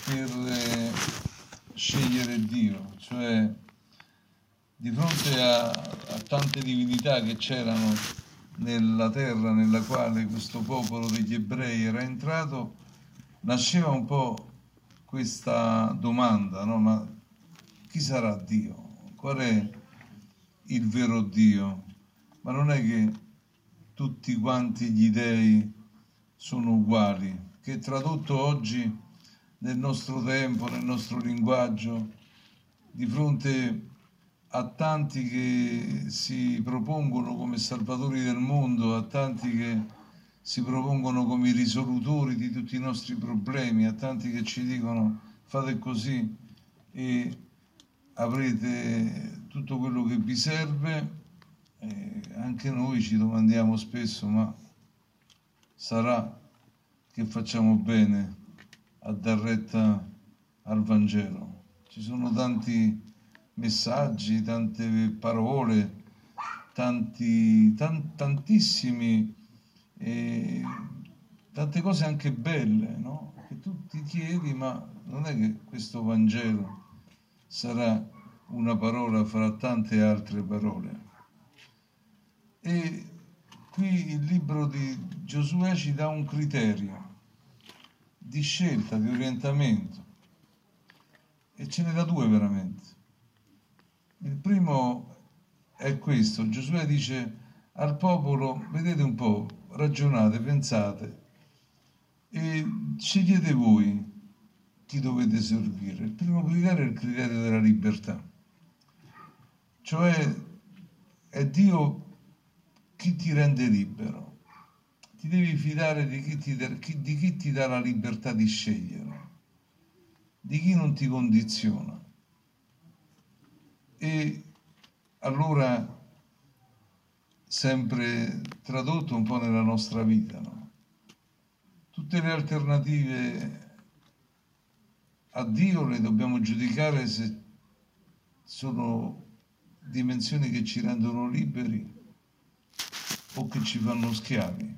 per scegliere Dio, cioè di fronte a tante divinità che c'erano nella terra nella quale questo popolo degli ebrei era entrato, nasceva un po' questa domanda, no? Ma chi sarà Dio? Qual è il vero Dio? Ma non è che tutti quanti gli dei sono uguali, che tradotto oggi nel nostro tempo, nel nostro linguaggio, di fronte a tanti che si propongono come salvatori del mondo, a tanti che si propongono come i risolutori di tutti i nostri problemi, a tanti che ci dicono fate così e avrete tutto quello che vi serve. Anche noi ci domandiamo spesso, ma sarà che facciamo bene a dar retta al Vangelo? Ci sono tanti messaggi, tante parole, tantissimi, tante cose anche belle, no? Che tu ti chiedi, ma non è che questo Vangelo sarà una parola fra tante altre parole? E qui il libro di Giosuè ci dà un criterio di scelta, di orientamento, e ce ne dà due veramente. Il primo è questo: Giosuè dice al popolo: vedete un po', ragionate, pensate e scegliete voi chi dovete servire. Il primo criterio è il criterio della libertà, cioè è Dio chi ti rende libero. Ti devi fidare di chi ti dà la libertà di scegliere, di chi non ti condiziona. E allora, sempre tradotto un po' nella nostra vita, no? Tutte le alternative a Dio le dobbiamo giudicare se sono dimensioni che ci rendono liberi o che ci fanno schiavi.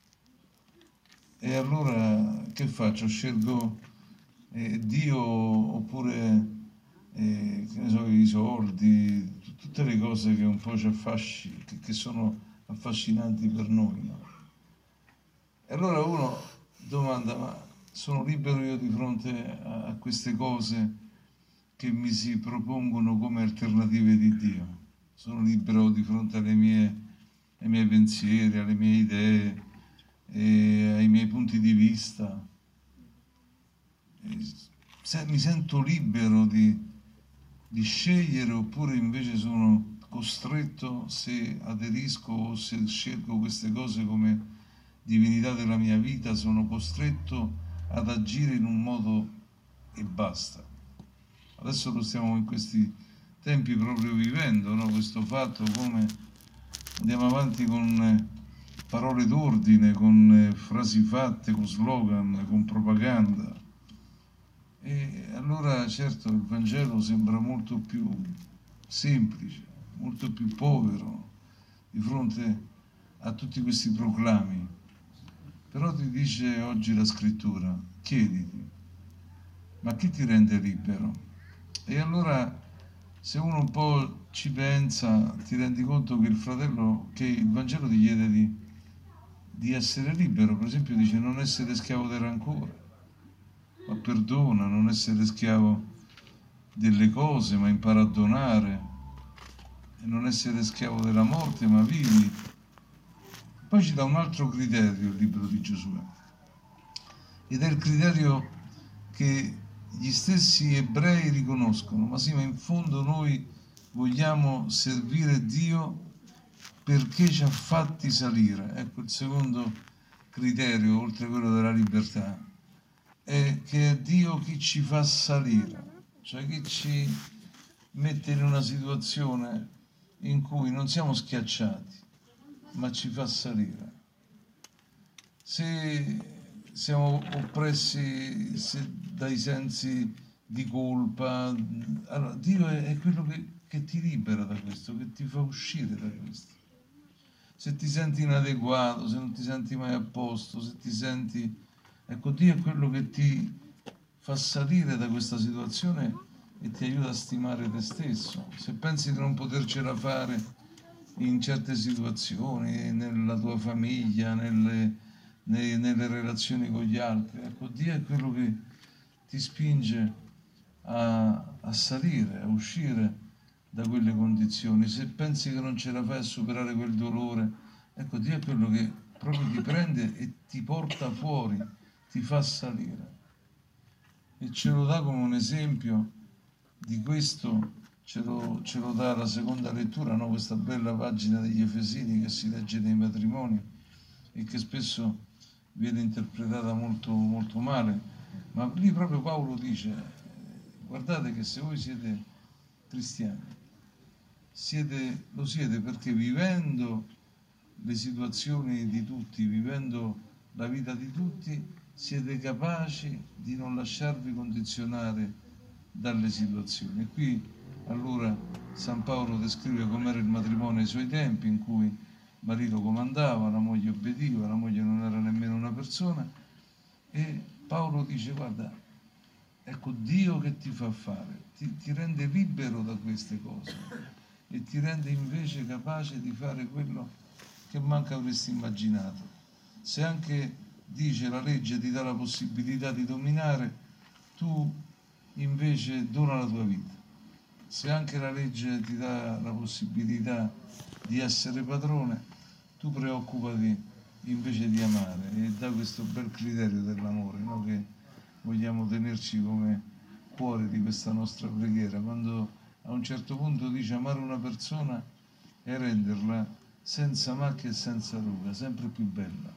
E allora che faccio? Scelgo Dio oppure che ne so, i soldi, tutte le cose che un po' ci affascinano, che sono affascinanti per noi, no? E allora uno domanda: ma sono libero io di fronte a queste cose che mi si propongono come alternative di Dio? Sono libero di fronte ai miei pensieri, alle mie idee, ai miei punti di vista? Mi sento libero di scegliere, oppure invece sono costretto, se aderisco o se scelgo queste cose come divinità della mia vita, sono costretto ad agire in un modo e basta? Adesso lo stiamo in questi tempi proprio vivendo, no? Questo fatto, come andiamo avanti con parole d'ordine, con frasi fatte, con slogan, con propaganda. E allora certo il Vangelo sembra molto più semplice, molto più povero di fronte a tutti questi proclami. Però ti dice oggi la Scrittura: chiediti, ma chi ti rende libero? E allora, se uno un po' ci pensa, ti rendi conto che il Vangelo ti chiede di essere libero. Per esempio dice: non essere schiavo del rancore, ma perdona, non essere schiavo delle cose, ma impara a donare, e non essere schiavo della morte, ma vivi. Poi ci dà un altro criterio il libro di Giosuè, ed è il criterio che gli stessi ebrei riconoscono: ma sì, ma in fondo noi vogliamo servire Dio perché ci ha fatti salire. Ecco, il secondo criterio, oltre a quello della libertà, è che è Dio chi ci fa salire, cioè chi ci mette in una situazione in cui non siamo schiacciati, ma ci fa salire. Se siamo oppressi dai sensi di colpa, allora Dio è quello che ti libera da questo, che ti fa uscire da questo. Se ti senti inadeguato, se non ti senti mai a posto, se ti senti... Ecco, Dio è quello che ti fa salire da questa situazione e ti aiuta a stimare te stesso. Se pensi di non potercela fare in certe situazioni, nella tua famiglia, nelle relazioni con gli altri, ecco, Dio è quello che ti spinge a salire, a uscire da quelle condizioni. Se pensi che non ce la fai a superare quel dolore, ecco, Dio è quello che proprio ti prende e ti porta fuori, ti fa salire. E ce lo dà come un esempio di questo, ce lo dà la seconda lettura, no? Questa bella pagina degli Efesini che si legge nei matrimoni e che spesso viene interpretata molto, molto male, ma lì proprio Paolo dice: guardate che se voi siete cristiani, lo siete perché vivendo le situazioni di tutti, vivendo la vita di tutti, siete capaci di non lasciarvi condizionare dalle situazioni. Qui allora San Paolo descrive com'era il matrimonio ai suoi tempi, in cui il marito comandava, la moglie obbediva, la moglie non era nemmeno una persona, e Paolo dice: guarda, ecco Dio che ti fa fare, ti rende libero da queste cose e ti rende invece capace di fare quello che manca avresti immaginato. Se anche dice la legge ti dà la possibilità di dominare, tu invece dona la tua vita. Se anche la legge ti dà la possibilità di essere padrone, tu preoccupati invece di amare, e da questo bel criterio dell'amore, no? Che vogliamo tenerci come cuore di questa nostra preghiera, quando a un certo punto dice amare una persona e renderla senza macchia e senza ruga, sempre più bella.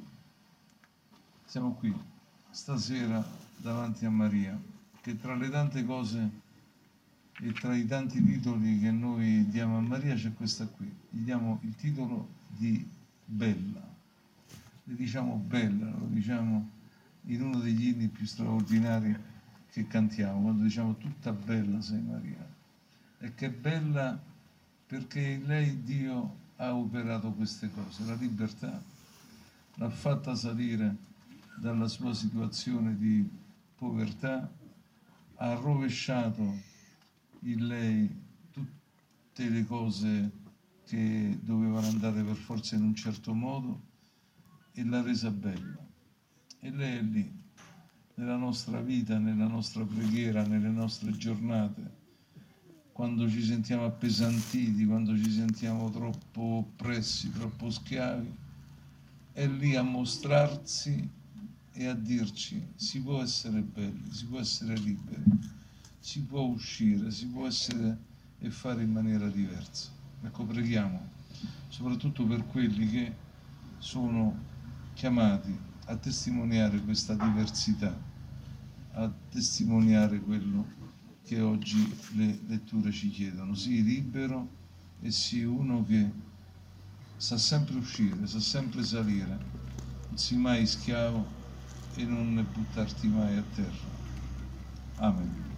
Siamo qui stasera davanti a Maria, che tra le tante cose e tra i tanti titoli che noi diamo a Maria c'è questa qui. Gli diamo il titolo di bella. Le diciamo bella, lo diciamo in uno degli inni più straordinari che cantiamo, quando diciamo tutta bella sei Maria. E che è bella perché in lei Dio ha operato queste cose, la libertà, l'ha fatta salire dalla sua situazione di povertà, ha rovesciato in lei tutte le cose che dovevano andare per forza in un certo modo e l'ha resa bella. E lei è lì, nella nostra vita, nella nostra preghiera, nelle nostre giornate, quando ci sentiamo appesantiti, quando ci sentiamo troppo oppressi, troppo schiavi, è lì a mostrarsi e a dirci: si può essere belli, si può essere liberi, si può uscire, si può essere e fare in maniera diversa. Ecco, preghiamo soprattutto per quelli che sono chiamati a testimoniare questa diversità, a testimoniare quello che oggi le letture ci chiedono. Sii libero e sii uno che sa sempre uscire, sa sempre salire, non sii mai schiavo e non buttarti mai a terra. Amen.